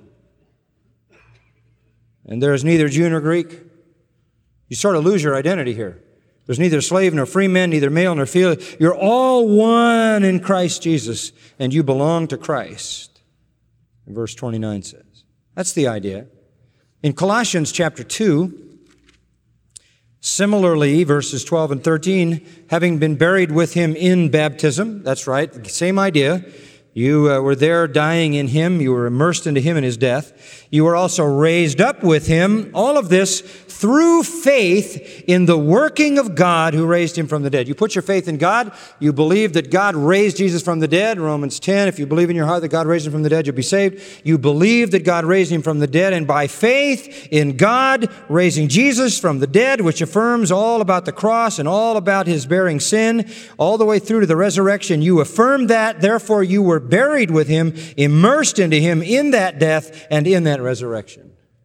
And there is neither Jew nor Greek. You sort of lose your identity here. There's neither slave nor free man, neither male nor female. You're all one in Christ Jesus, and you belong to Christ. Verse 29 says. That's the idea. In Colossians chapter 2, similarly, verses 12 and 13, having been buried with Him in baptism, that's right, same idea. You were there dying in Him. You were immersed into Him in His death. You were also raised up with Him. All of this through faith in the working of God who raised Him from the dead. You put your faith in God. You believe that God raised Jesus from the dead. Romans 10, if you believe in your heart that God raised Him from the dead, you'll be saved. You believe that God raised Him from the dead, and by faith in God raising Jesus from the dead, which affirms all about the cross and all about His bearing sin, all the way through to the resurrection, you affirm that. Therefore, you were buried with Him, immersed into Him in that death and in that resurrection.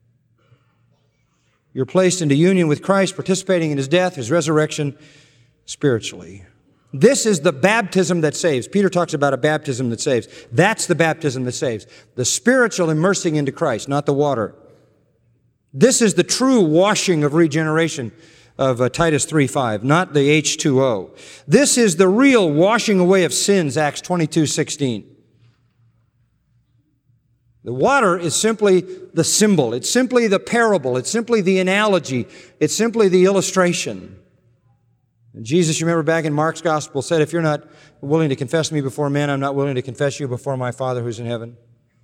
You're placed into union with Christ, participating in His death, His resurrection, spiritually. This is the baptism that saves. Peter talks about a baptism that saves. That's the baptism that saves. The spiritual immersing into Christ, not the water. This is the true washing of regeneration of Titus 3:5, not the H2O. This is the real washing away of sins, Acts 22:16. The water is simply the symbol. It's simply the parable. It's simply the analogy. It's simply the illustration. And Jesus, you remember back in Mark's gospel, said, if you're not willing to confess me before men, I'm not willing to confess you before my Father who's in heaven.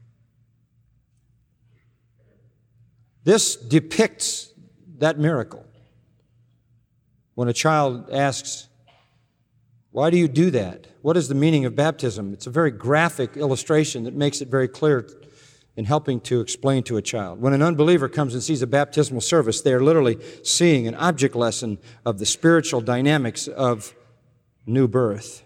This depicts that miracle. When a child asks, why do you do that? What is the meaning of baptism? It's a very graphic illustration that makes it very clear in helping to explain to a child. When an unbeliever comes and sees a baptismal service, they are literally seeing an object lesson of the spiritual dynamics of new birth.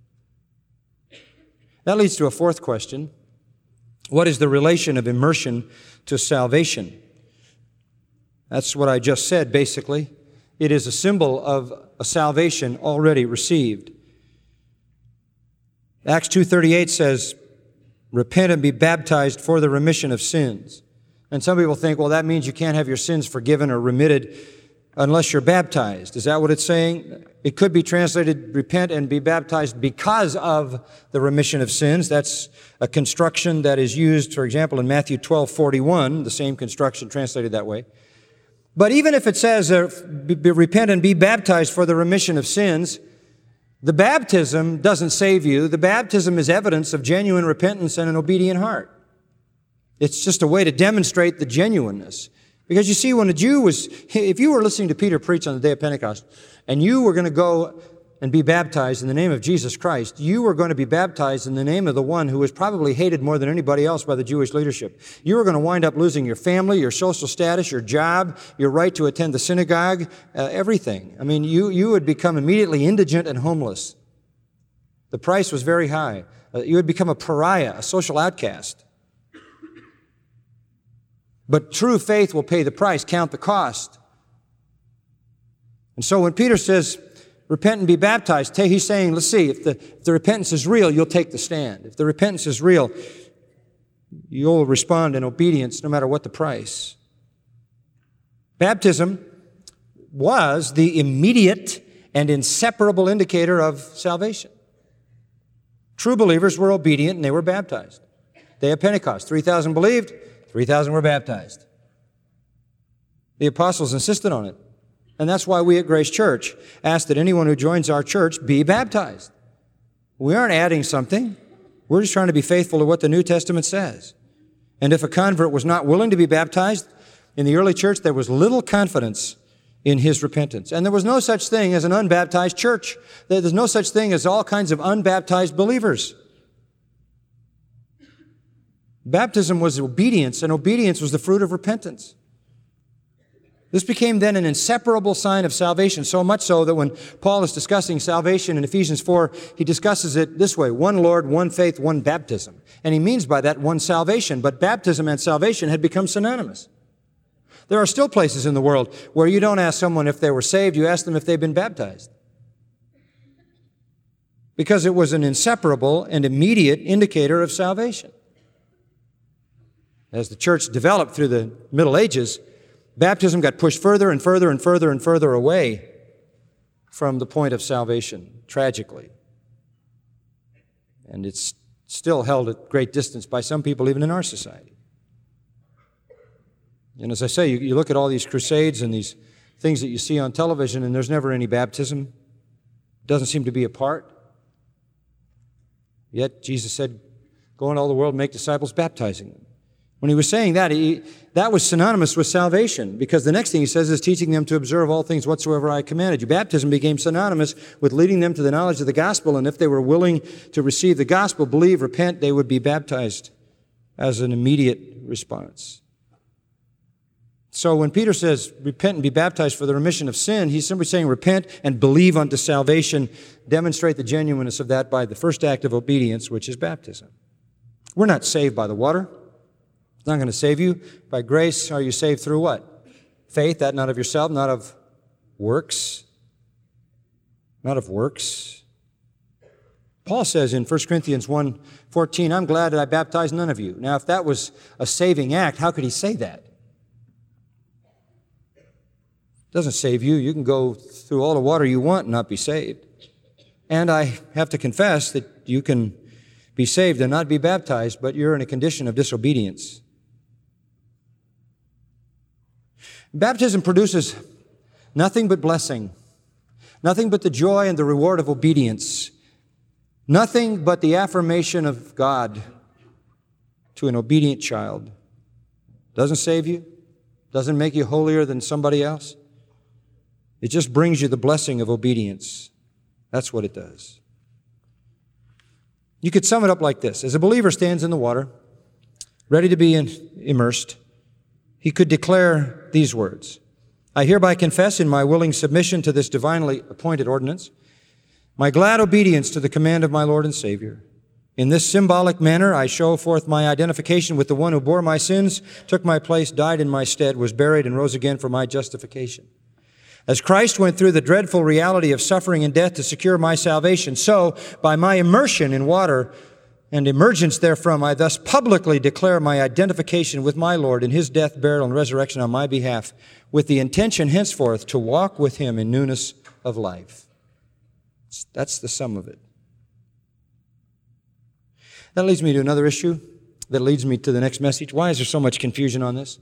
That leads to a fourth question. What is the relation of immersion to salvation? That's what I just said, basically. It is a symbol of a salvation already received. Acts 2:38 says, repent and be baptized for the remission of sins. And some people think, well, that means you can't have your sins forgiven or remitted unless you're baptized. Is that what it's saying? It could be translated, repent and be baptized because of the remission of sins. That's a construction that is used, for example, in Matthew 12:41, the same construction translated that way. But even if it says, repent and be baptized for the remission of sins, the baptism doesn't save you. The baptism is evidence of genuine repentance and an obedient heart. It's just a way to demonstrate the genuineness. Because you see, when a Jew was, if you were listening to Peter preach on the day of Pentecost, and you were going to go and be baptized in the name of Jesus Christ, you were going to be baptized in the name of the one who was probably hated more than anybody else by the Jewish leadership. You were going to wind up losing your family, your social status, your job, your right to attend the synagogue, everything. I mean, you would become immediately indigent and homeless. The price was very high. You would become a pariah, a social outcast. But true faith will pay the price, count the cost. And so when Peter says, repent and be baptized, he's saying, let's see, if the repentance is real, you'll take the stand. If the repentance is real, you'll respond in obedience no matter what the price. Baptism was the immediate and inseparable indicator of salvation. True believers were obedient and they were baptized. Day of Pentecost, 3,000 believed, 3,000 were baptized. The apostles insisted on it. And that's why we at Grace Church ask that anyone who joins our church be baptized. We aren't adding something. We're just trying to be faithful to what the New Testament says. And if a convert was not willing to be baptized, in the early church there was little confidence in his repentance. And there was no such thing as an unbaptized church. There's no such thing as all kinds of unbaptized believers. Baptism was obedience, and obedience was the fruit of repentance. This became then an inseparable sign of salvation, so much so that when Paul is discussing salvation in Ephesians 4, he discusses it this way: one Lord, one faith, one baptism. And he means by that one salvation, but baptism and salvation had become synonymous. There are still places in the world where you don't ask someone if they were saved, you ask them if they've been baptized. Because it was an inseparable and immediate indicator of salvation. As the church developed through the Middle Ages, baptism got pushed further and further and further and further away from the point of salvation, tragically. And it's still held at great distance by some people, even in our society. And as I say, you look at all these crusades and these things that you see on television, and there's never any baptism. It doesn't seem to be a part. Yet Jesus said, go into all the world and make disciples, baptizing them. When he was saying that, that was synonymous with salvation, because the next thing he says is teaching them to observe all things whatsoever I commanded you. Baptism became synonymous with leading them to the knowledge of the gospel, and if they were willing to receive the gospel, believe, repent, they would be baptized as an immediate response. So when Peter says, repent and be baptized for the remission of sin, he's simply saying repent and believe unto salvation. Demonstrate the genuineness of that by the first act of obedience, which is baptism. We're not saved by the water. It's not going to save you. By grace are you saved through what? Faith, that not of yourself, not of works. Not of works. Paul says in 1 Corinthians 1:14, I'm glad that I baptized none of you. Now, if that was a saving act, how could he say that? It doesn't save you. You can go through all the water you want and not be saved. And I have to confess that you can be saved and not be baptized, but you're in a condition of disobedience. Baptism produces nothing but blessing, nothing but the joy and the reward of obedience, nothing but the affirmation of God to an obedient child. Doesn't save you, doesn't make you holier than somebody else. It just brings you the blessing of obedience. That's what it does. You could sum it up like this. As a believer stands in the water, ready to be immersed, he could declare these words: I hereby confess in my willing submission to this divinely appointed ordinance, my glad obedience to the command of my Lord and Savior. In this symbolic manner, I show forth my identification with the one who bore my sins, took my place, died in my stead, was buried, and rose again for my justification. As Christ went through the dreadful reality of suffering and death to secure my salvation, so by my immersion in water and emergence therefrom, I thus publicly declare my identification with my Lord in His death, burial, and resurrection on my behalf, with the intention henceforth to walk with Him in newness of life. That's the sum of it. That leads me to another issue that leads me to the next message. Why is there so much confusion on this?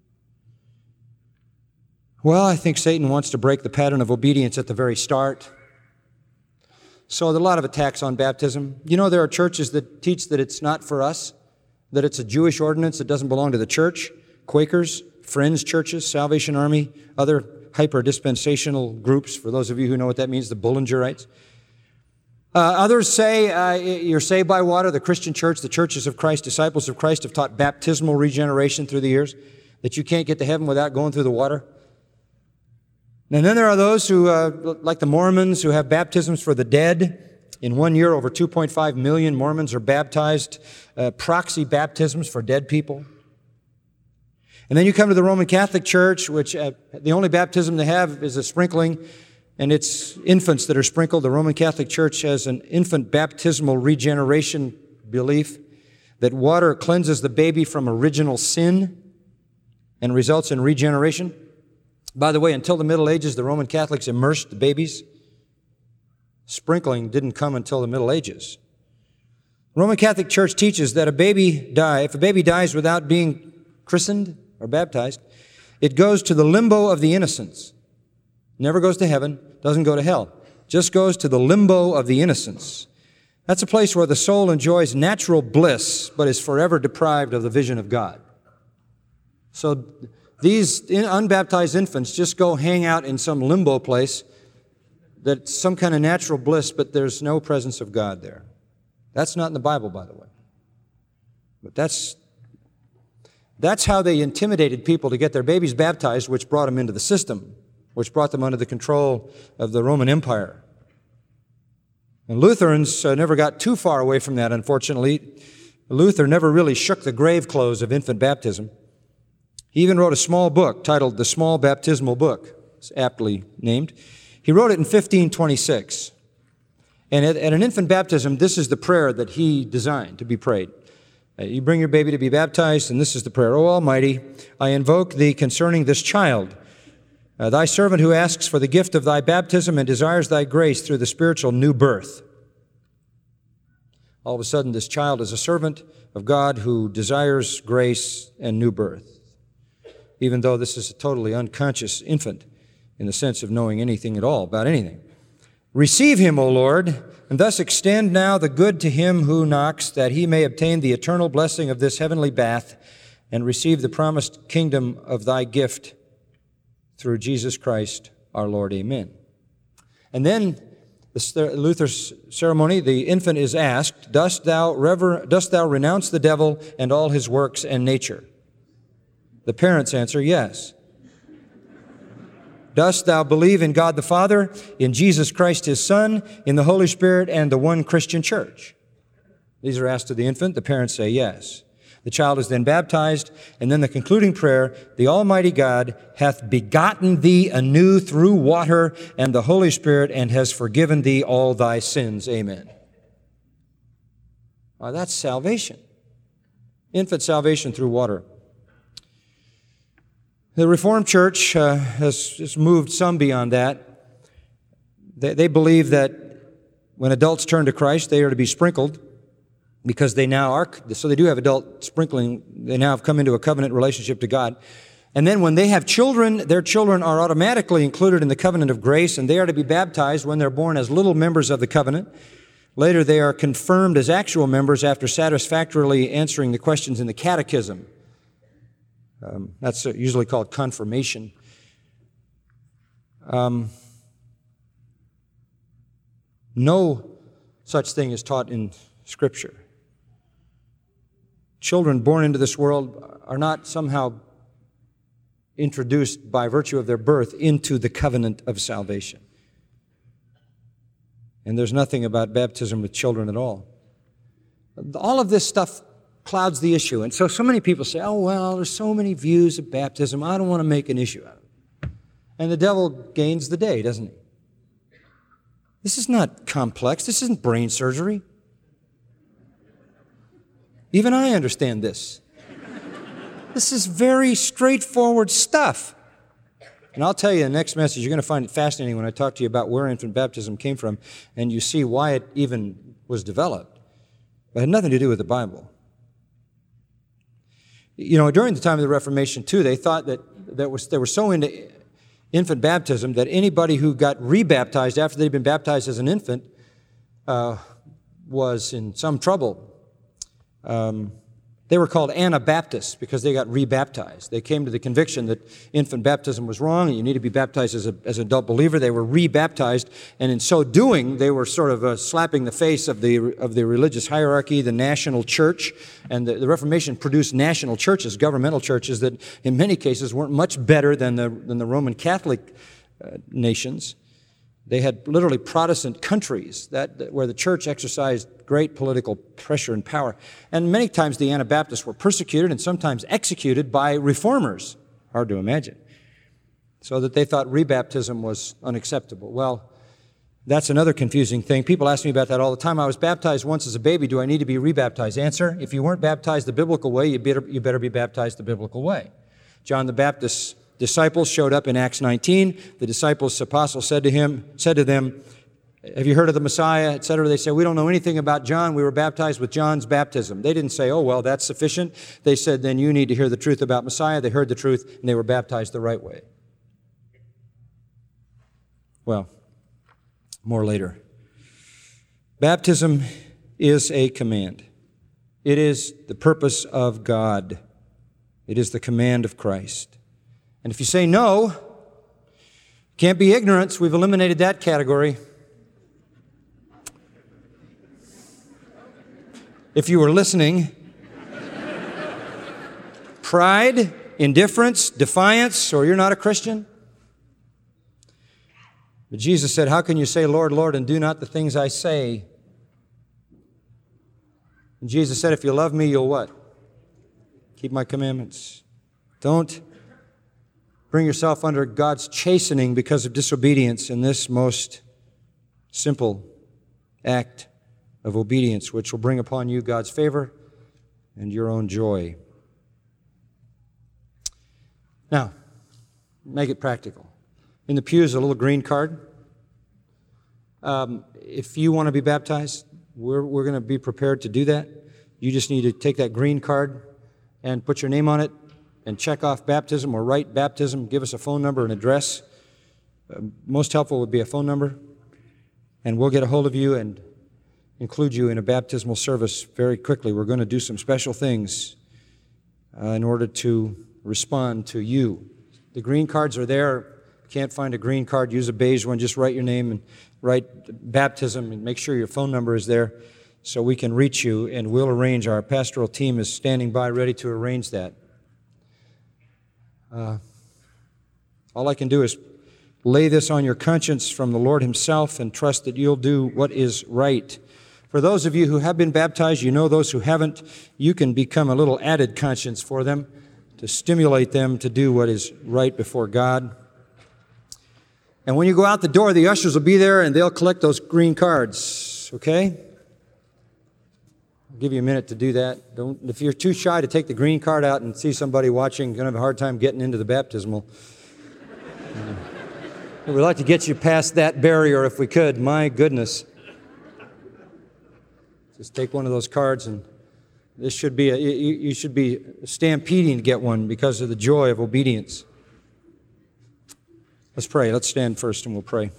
Well, I think Satan wants to break the pattern of obedience at the very start. So there are a lot of attacks on baptism. You know, there are churches that teach that it's not for us, that it's a Jewish ordinance that doesn't belong to the church. Quakers, Friends churches, Salvation Army, other hyper-dispensational groups, for those of you who know what that means, the Bullingerites. Others say you're saved by water. The Christian church, the churches of Christ, disciples of Christ have taught baptismal regeneration through the years, that you can't get to heaven without going through the water. And then there are those who, like the Mormons, who have baptisms for the dead. In 1 year, over 2.5 million Mormons are baptized, proxy baptisms for dead people. And then you come to the Roman Catholic Church, which the only baptism they have is a sprinkling, and it's infants that are sprinkled. The Roman Catholic Church has an infant baptismal regeneration belief that water cleanses the baby from original sin and results in regeneration. By the way, until the Middle Ages, the Roman Catholics immersed the babies. Sprinkling didn't come until the Middle Ages. Roman Catholic Church teaches that if a baby dies without being christened or baptized, it goes to the limbo of the innocents. Never goes to heaven, doesn't go to hell. Just goes to the limbo of the innocents. That's a place where the soul enjoys natural bliss, but is forever deprived of the vision of God. So these unbaptized infants just go hang out in some limbo place that's some kind of natural bliss, but there's no presence of God there. That's not in the Bible, by the way. But that's how they intimidated people to get their babies baptized, which brought them into the system, which brought them under the control of the Roman Empire. And Lutherans never got too far away from that, unfortunately. Luther never really shook the grave clothes of infant baptism. He even wrote a small book titled The Small Baptismal Book. It's aptly named. He wrote it in 1526. And at an infant baptism, this is the prayer that he designed to be prayed. You bring your baby to be baptized, and this is the prayer. O Almighty, I invoke thee concerning this child, thy servant who asks for the gift of thy baptism and desires thy grace through the spiritual new birth. All of a sudden, this child is a servant of God who desires grace and new birth, even though this is a totally unconscious infant in the sense of knowing anything at all about anything. Receive him, O Lord, and thus extend now the good to him who knocks, that he may obtain the eternal blessing of this heavenly bath and receive the promised kingdom of thy gift through Jesus Christ our Lord. Amen. And then Luther's ceremony, the infant is asked, dost thou renounce the devil and all his works and nature? The parents answer, yes. Dost thou believe in God the Father, in Jesus Christ his Son, in the Holy Spirit, and the one Christian church? These are asked of the infant. The parents say yes. The child is then baptized, and then the concluding prayer, the Almighty God hath begotten thee anew through water and the Holy Spirit, and has forgiven thee all thy sins. Amen. Now that's salvation. Infant salvation through water. The Reformed Church has moved some beyond that. They believe that when adults turn to Christ, they are to be sprinkled because they now are, so they do have adult sprinkling. They now have come into a covenant relationship to God. And then when they have children, their children are automatically included in the covenant of grace, and they are to be baptized when they're born as little members of the covenant. Later, they are confirmed as actual members after satisfactorily answering the questions in the catechism. That's usually called confirmation. No such thing is taught in Scripture. Children born into this world are not somehow introduced by virtue of their birth into the covenant of salvation. And there's nothing about baptism with children at all. All of this stuff clouds the issue. And so many people say, oh, well, there's so many views of baptism, I don't want to make an issue out of it. And the devil gains the day, doesn't he? This is not complex. This isn't brain surgery. Even I understand this. This is very straightforward stuff. And I'll tell you in the next message, you're going to find it fascinating when I talk to you about where infant baptism came from, and you see why it even was developed. But it had nothing to do with the Bible. You know, during the time of the Reformation, too, they thought that they were so into infant baptism that anybody who got rebaptized after they'd been baptized as an infant was in some trouble. They were called Anabaptists because they got rebaptized. They came to the conviction that infant baptism was wrong and you need to be baptized as an adult believer. They were rebaptized, and in so doing, they were sort of slapping the face of the religious hierarchy, the national church. And the Reformation produced national churches, governmental churches that in many cases weren't much better than the Roman Catholic nations. They had literally Protestant countries where the church exercised great political pressure and power. And many times the Anabaptists were persecuted and sometimes executed by reformers. Hard to imagine. So that they thought rebaptism was unacceptable. Well, that's another confusing thing. People ask me about that all the time. I was baptized once as a baby. Do I need to be rebaptized? Answer, if you weren't baptized the biblical way, you better be baptized the biblical way. John the Baptist's disciples showed up in Acts 19. The apostles said to them, have you heard of the Messiah, etc.? They say, we don't know anything about John. We were baptized with John's baptism. They didn't say, oh, well, that's sufficient. They said, then you need to hear the truth about Messiah. They heard the truth, and they were baptized the right way. Well, more later. Baptism is a command. It is the purpose of God. It is the command of Christ. And if you say no, can't be ignorance, we've eliminated that category. If you were listening, pride, indifference, defiance, or you're not a Christian. But Jesus said, how can you say, Lord, Lord, and do not the things I say? And Jesus said, if you love me, you'll what? Keep my commandments. Don't bring yourself under God's chastening because of disobedience in this most simple act of obedience, which will bring upon you God's favor and your own joy. Now, make it practical. In the pews, a little green card. If you want to be baptized, we're going to be prepared to do that. You just need to take that green card and put your name on it and check off baptism or write baptism. Give us a phone number and address. Most helpful would be a phone number. And we'll get a hold of you and include you in a baptismal service very quickly. We're going to do some special things in order to respond to you. The green cards are there. Can't find a green card, use a beige one. Just write your name and write baptism and make sure your phone number is there so we can reach you, and we'll arrange. Our pastoral team is standing by ready to arrange that. All I can do is lay this on your conscience from the Lord Himself and trust that you'll do what is right. For those of you who have been baptized, you know those who haven't, you can become a little added conscience for them to stimulate them to do what is right before God. And when you go out the door, the ushers will be there and they'll collect those green cards, okay? I'll give you a minute to do that. If you're too shy to take the green card out and see somebody watching, you're going to have a hard time getting into the baptismal. We'd like to get you past that barrier if we could. My goodness. Just take one of those cards, and this should be you should be stampeding to get one because of the joy of obedience. Let's pray. Let's stand first and we'll pray.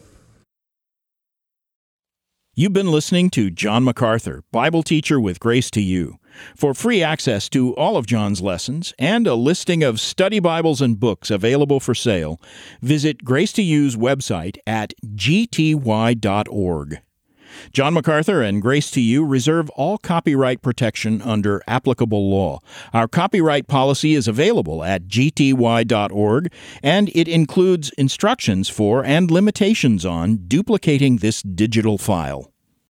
You've been listening to John MacArthur, Bible teacher with Grace to You. For free access to all of John's lessons and a listing of study Bibles and books available for sale, visit Grace to You's website at gty.org. John MacArthur and Grace to You reserve all copyright protection under applicable law. Our copyright policy is available at gty.org, and it includes instructions for and limitations on duplicating this digital file.